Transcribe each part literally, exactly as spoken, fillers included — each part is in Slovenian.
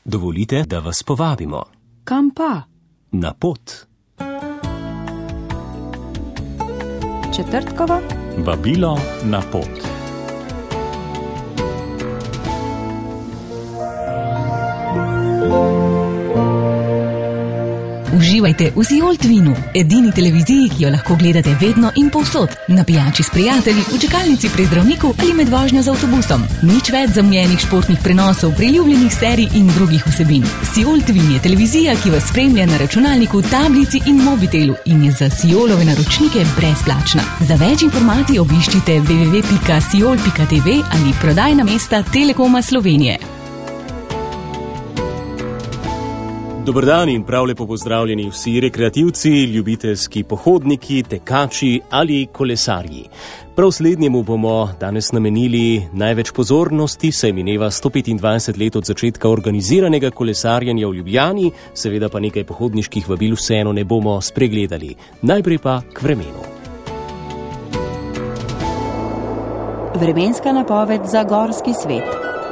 Dovolite, da vas povabimo. Kam pa? Na pot. Četrtkovo? Vabilo na pot. Uživajte v Siol Twinu, edini televiziji, ki jo lahko gledate vedno in povsod. Na pijači s prijatelji, v čakalnici pri zdravniku ali med vožnjo z avtobusom. Nič več zamujenih športnih prenosov, priljubljenih serij in drugih vsebin. Siol Twin je televizija, ki vas spremlja na računalniku, tablici in mobitelu in je za Siolove naročnike brezplačna. Za več informacij obiščite w w w pika siol pika t v ali prodajna mesta Telekoma Slovenije. Dober dan in prav lepo pozdravljeni vsi rekreativci, ljubiteljski pohodniki, tekači ali kolesarji. Prav slednjemu bomo danes namenili največ pozornosti, saj mineva sto petindvajset let od začetka organiziranega kolesarjenja v Ljubljani, seveda pa nekaj pohodniških vabil vseeno ne bomo spregledali. Najprej pa k vremenu. Vremenska napoved za gorski svet.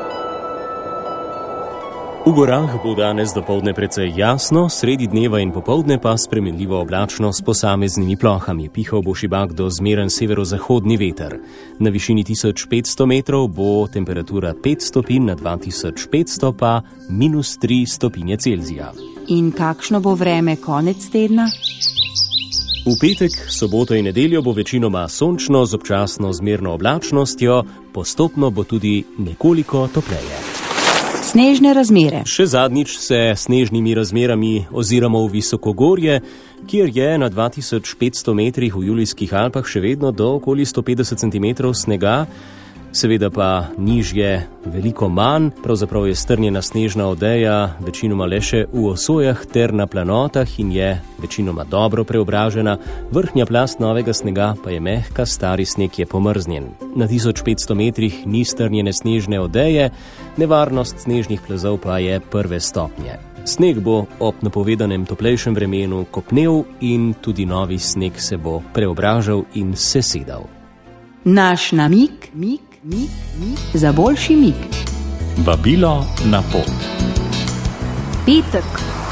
V gorah bo danes dopoldne precej jasno, sredi dneva in popoldne pa spremenljivo oblačno s posameznimi plohami. Pihal bo šibak do zmeren severozahodni veter. Na višini tisoč petsto metrov bo temperatura pet stopinj, na dva tisoč petsto pa minus tri stopinje Celzija. In kakšno bo vreme konec tedna? V petek, soboto in nedeljo bo večinoma sončno z občasno zmerno oblačnostjo, postopno bo tudi nekoliko topleje. Snežne razmere. Še zadnjič se snežnimi razmerami oziramo v visokogorje, kjer je na dva tisoč petsto metrih v Julijskih Alpah še vedno do okoli sto petdeset centimetrov snega, seveda pa nižje veliko manj, pravzaprav je strnjena snežna odeja večinoma le še v osojah ter na planotah in je večinoma dobro preobražena, vrhnja plast novega snega pa je mehka, stari sneg je pomrznjen. Na tisoč petsto metrih ni strnjene snežne odeje, nevarnost snežnih plazov pa je prve stopnje. Sneg bo ob napovedanem toplejšem vremenu kopnel in tudi novi sneg se bo preobražal in sesedal. Naš namig, mig, mig, mig, za boljši mig. Vabilo na pot. Petek.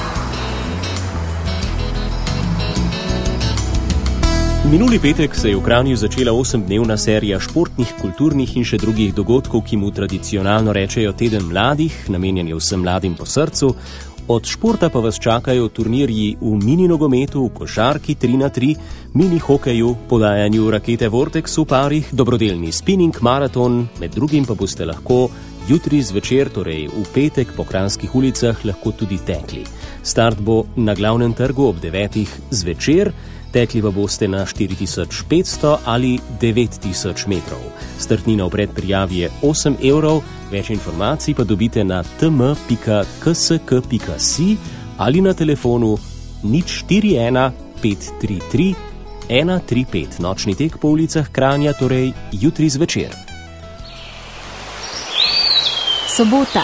Minuli petek se je v Kranju začela osemdnevna serija športnih, kulturnih in še drugih dogodkov, ki mu tradicionalno rečejo Teden mladih, namenjen je vsem mladim po srcu. Od športa pa vas čakajo turnirji v mini nogometu, v košarki tri na tri, mini hokeju, podajanju rakete Vortex v parih, dobrodelni spinning maraton, med drugim pa boste lahko jutri zvečer, torej v petek po Kranjskih ulicah, lahko tudi tekli. Start bo na glavnem trgu ob devetih zvečer, tekli pa boste na štiri tisoč petsto ali devet tisoč metrov. Startnina v predprijavi je osem evrov, več informacij pa dobite na t m pika k s k pika si ali na telefonu nič štiri ena pet tri tri ena tri pet. Nočni tek po ulicah Kranja, torej jutri zvečer. Sobota.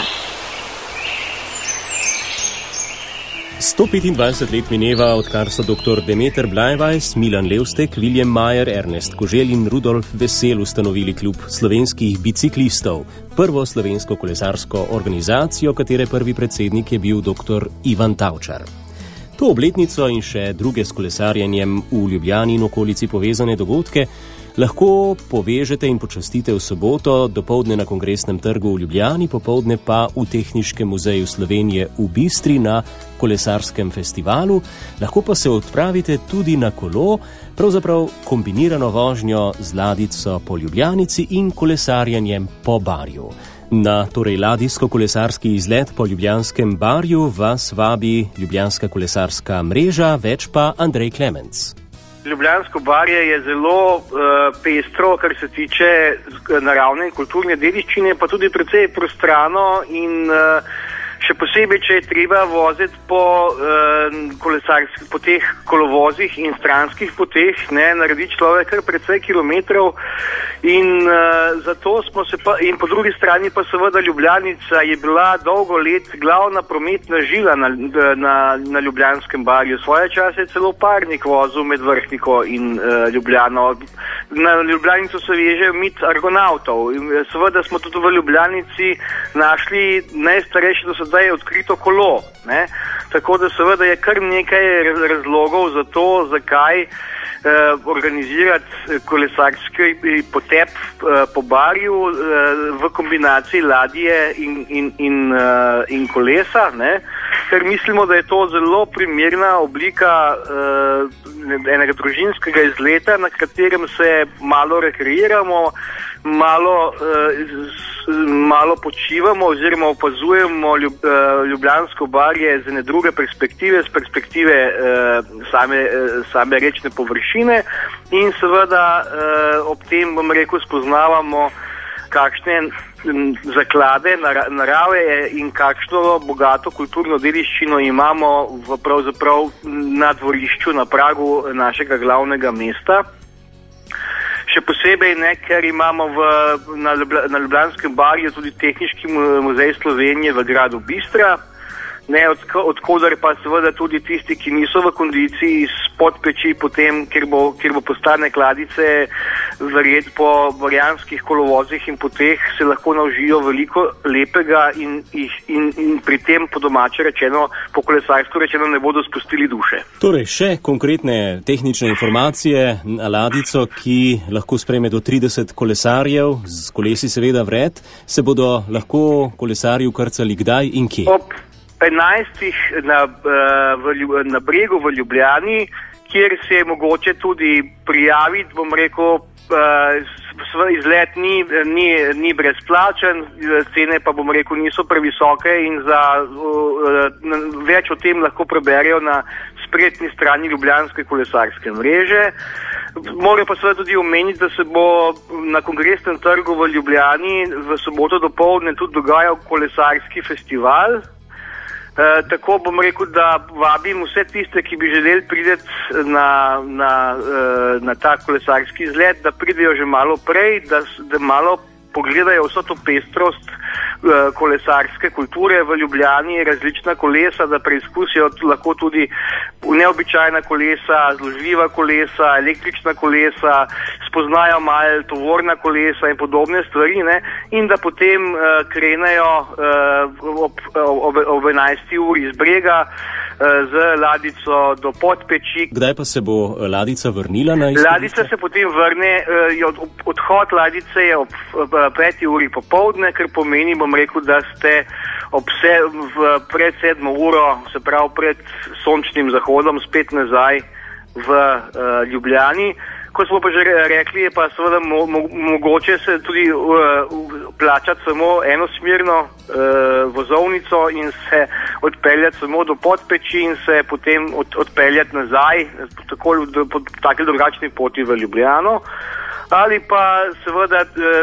sto petindvajset let mineva, odkar so dr. Demeter Blajvajs, Milan Levstek, William Mayer, Ernest Koželj in Rudolf Vesel ustanovili klub slovenskih biciklistov, prvo slovensko kolesarsko organizacijo, katere prvi predsednik je bil dr. Ivan Tavčar. To obletnico in še druge s kolesarjenjem v Ljubljani in okolici povezane dogodke lahko povežete in počastite v soboto, dopoldne na Kongresnem trgu v Ljubljani, popoldne pa v Tehniškem muzeju Slovenije v Bistri na kolesarskem festivalu. Lahko pa se odpravite tudi na kolo, pravzaprav kombinirano vožnjo z ladjico po Ljubljanici in kolesarjenjem po Barju. Na torej ladijsko-kolesarski izlet po Ljubljanskem Barju vas vabi Ljubljanska kolesarska mreža, več pa Andrej Klemenc. Ljubljansko barje je zelo uh, pestro, kar se tiče naravne in kulturne dediščine, pa tudi precej prostrano in uh, še posebej, če je treba voziti po, uh, kolesarskih, po teh kolovozih in stranskih poteh, ne, naredi človek kar precej kilometrov in uh, zato smo se pa, in po drugi strani pa seveda Ljubljanica je bila dolgo let glavna prometna žila na, na, na Ljubljanskem barju. Svoje čase je celo parnik vozil med Vrhniko in uh, Ljubljano. Na Ljubljanico se veže mit argonautov in seveda smo tudi v Ljubljanici našli najstarejši do sedaj doslej odkrito kolo. Ne? Tako da seveda je kar nekaj razlogov za to, zakaj eh, organizirati kolesarski potep eh, po Barju eh, v kombinaciji ladje in, in, in, eh, in kolesa, ne? Ker mislimo, da je to zelo primerna oblika eh, enega družinskega izleta, na katerem se malo rekreiramo, malo, eh, malo počivamo oziroma opazujemo ljub, eh, Ljubljansko barje z ene druge perspektive, z perspektive eh, same, eh, same rečne površine in seveda eh, ob tem, bom rekel, spoznavamo kakšne zaklade narave in kakšno bogato kulturno dediščino imamo v pravzaprav na dvorišču, na pragu našega glavnega mesta. Še posebej ne, ker imamo v, na, na Ljubljanskem barju tudi Tehniški muzej Slovenije v gradu Bistra, ne, od, odkodar pa seveda tudi tisti, ki niso v kondiciji spod peči potem, kjer bo, kjer bo postane kladice verjet po barjanskih kolovozih in poteh, se lahko naužijo veliko lepega in, in, in pri tem po domače rečeno, po kolesarsko rečeno ne bodo spustili duše. Torej, še konkretne tehnične informacije na ladico, ki lahko sprejme do trideset kolesarjev, z kolesi seveda vred, se bodo lahko kolesarji ukrcali kdaj in kje? Ob enajstih na, v, na bregu v Ljubljani, kjer se je mogoče tudi prijaviti, bom rekel, izlet ni, ni, ni brezplačen, cene pa, bom rekel, niso previsoke in za več o tem lahko preberejo na spletni strani Ljubljanske kolesarske mreže. Moram pa seveda tudi omeniti, da se bo na Kongresnem trgu v Ljubljani v soboto dopoldne tudi dogajal kolesarski festival. Uh, tako bom rekel, da vabim vse tiste, ki bi želeli priti na, na, uh, na ta kolesarski izlet, da pridejo že malo prej, da, da malo pogledajo vso to pestrost uh, kolesarske kulture v Ljubljani, različna kolesa, da preizkusijo lahko tudi neobičajna kolesa, zložljiva kolesa, električna kolesa, spoznajo malo tovorna kolesa in podobne stvari, ne? In da potem uh, krenejo uh, ob, ob, ob enajsti uri iz brega z ladico do Podpeči. Kdaj pa se bo ladica vrnila na izhodišče? Ladica se potem vrne, od, odhod ladice je ob, ob peti uri popoldne, kar pomeni, bom rekel, da ste ob se, v, pred sedmo uro, se pravi pred sončnim zahodom, spet nazaj v uh, Ljubljani. Ko smo pa že rekli, je pa seveda mo, mo, mogoče se tudi uh, plačati samo enosmerno uh, vozovnico in se odpeljati samo do Podpeči in se potem od, odpeljati nazaj, tako po taki drugačni poti v Ljubljano. Ali pa seveda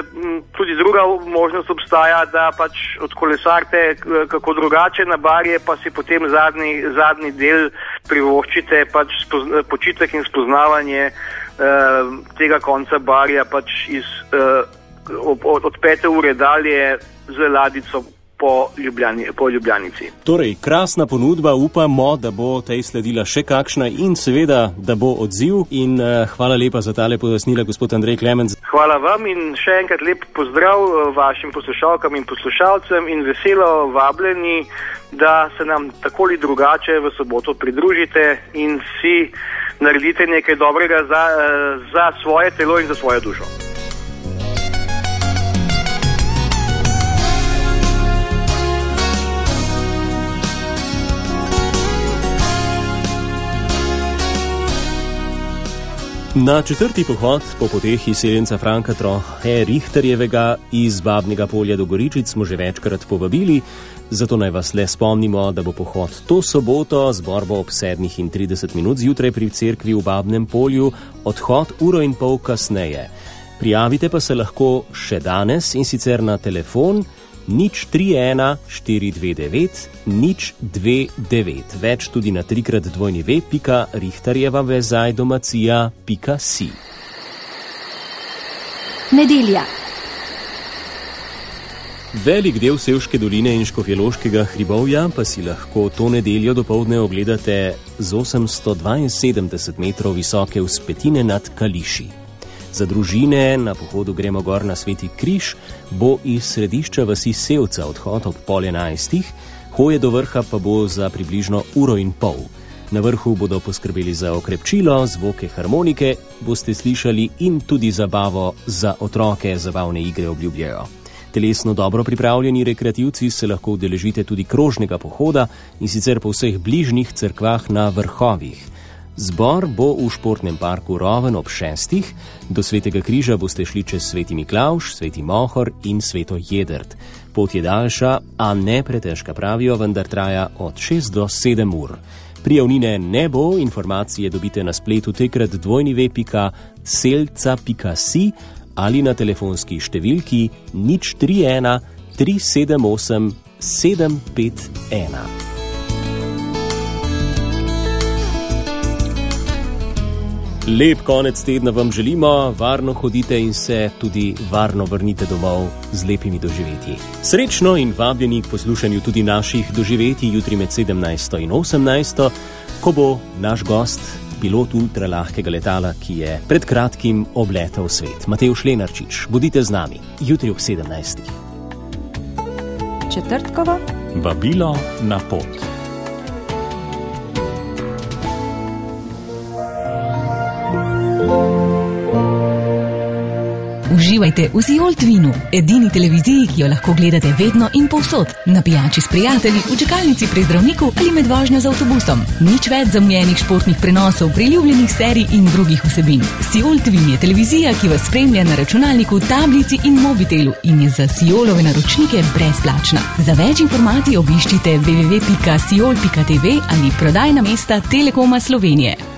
tudi druga možnost obstaja, da pač odkolesarite kako drugače na barje, pa si potem zadnji, zadnji del privoščite pač spozna, počitek in spoznavanje uh, tega konca barja pač iz, uh, od, od pete ure dalje z ladico po, Ljubljani, po Ljubljanici. Torej, krasna ponudba, upamo, da bo tej sledila še kakšna in seveda, da bo odziv in uh, hvala lepa za tale pojasnila, gospod Andrej Klemenc. Hvala vam in še enkrat lep pozdrav vašim poslušalkam in poslušalcem in veselo vabljeni, da se nam tako ali drugače v soboto pridružite in si naredite nekaj dobrega za, za svoje telo in za svojo dušo. Na četrti pohod po poteh izseljenca Franka Trohe Richterjevega iz Babnega Polja do Goričic smo že večkrat povabili, zato naj vas le spomnimo, da bo pohod to soboto, zbor bo ob sedmih in trideset minut zjutraj pri cerkvi v Babnem Polju, odhod uro in pol kasneje. Prijavite pa se lahko še danes in sicer na telefon nič tri ena štiri dve devet nič dve devet. Več tudi na trikrat dvojni ve pika richterjeva vezaj domacija pika si. Nedelja. Velik del Sevške doline in Škofjeloškega hribovja pa si lahko to nedeljo dopoldne ogledate z osemsto dvainsedemdeset metrov visoke vzpetine nad Kališi. Za družine na pohodu Gremo gor na Sveti Križ bo iz središča vasi Sevca odhod ob pol enajstih, Hoje do vrha pa bo za približno uro in pol. Na vrhu bodo poskrbeli za okrepčilo, zvoke harmonike, boste slišali in tudi zabavo za otroke, zabavne igre obljubljajo. Telesno dobro pripravljeni rekreativci se lahko udeležite tudi krožnega pohoda in sicer po vseh bližnjih cerkvah na vrhovih. Zbor bo v športnem parku Roven ob šestih, do Svetega križa boste šli čez Sveti Miklavž, Sveti Mohor in Sveto Jedrt. Pot je daljša, a ne pretežka pravijo, vendar traja od šest do sedem ur. Prijavnine ne bo, informacije dobite na spletu tekrat dvojni pika selca pika si ali na telefonski številki nič tri ena tri sedem osem sedem pet ena. Lep konec tedna vam želimo, varno hodite in se tudi varno vrnite domov z lepimi doživetji. Srečno in vabljeni k poslušanju tudi naših doživetij jutri med sedemnajsto in osemnajsto, ko bo naš gost pilot ultralahkega letala, ki je pred kratkim obletal svet. Matevž Lenarčič, bodite z nami, jutri ob sedemnajstih. Četrtkova. Vabilo na pot. Uživajte v Ziolt vinu, edini televiziji, ki jo lahko gledate vedno in povsod, na pijači s prijatelji, v čakalnici pri zdravniku ali med vožnjo z avtobusom. Nič več zamujenih športnih prenosov, priljubljenih serij in drugih vsebin. Ziolt vin je televizija, ki vas spremlja na računalniku, tablici in mobitelu in je za Siolove naročnike brezplačna. Za več informacij obiščite w w w pika siol pika t v ali prodajna mesta Telekoma Slovenije.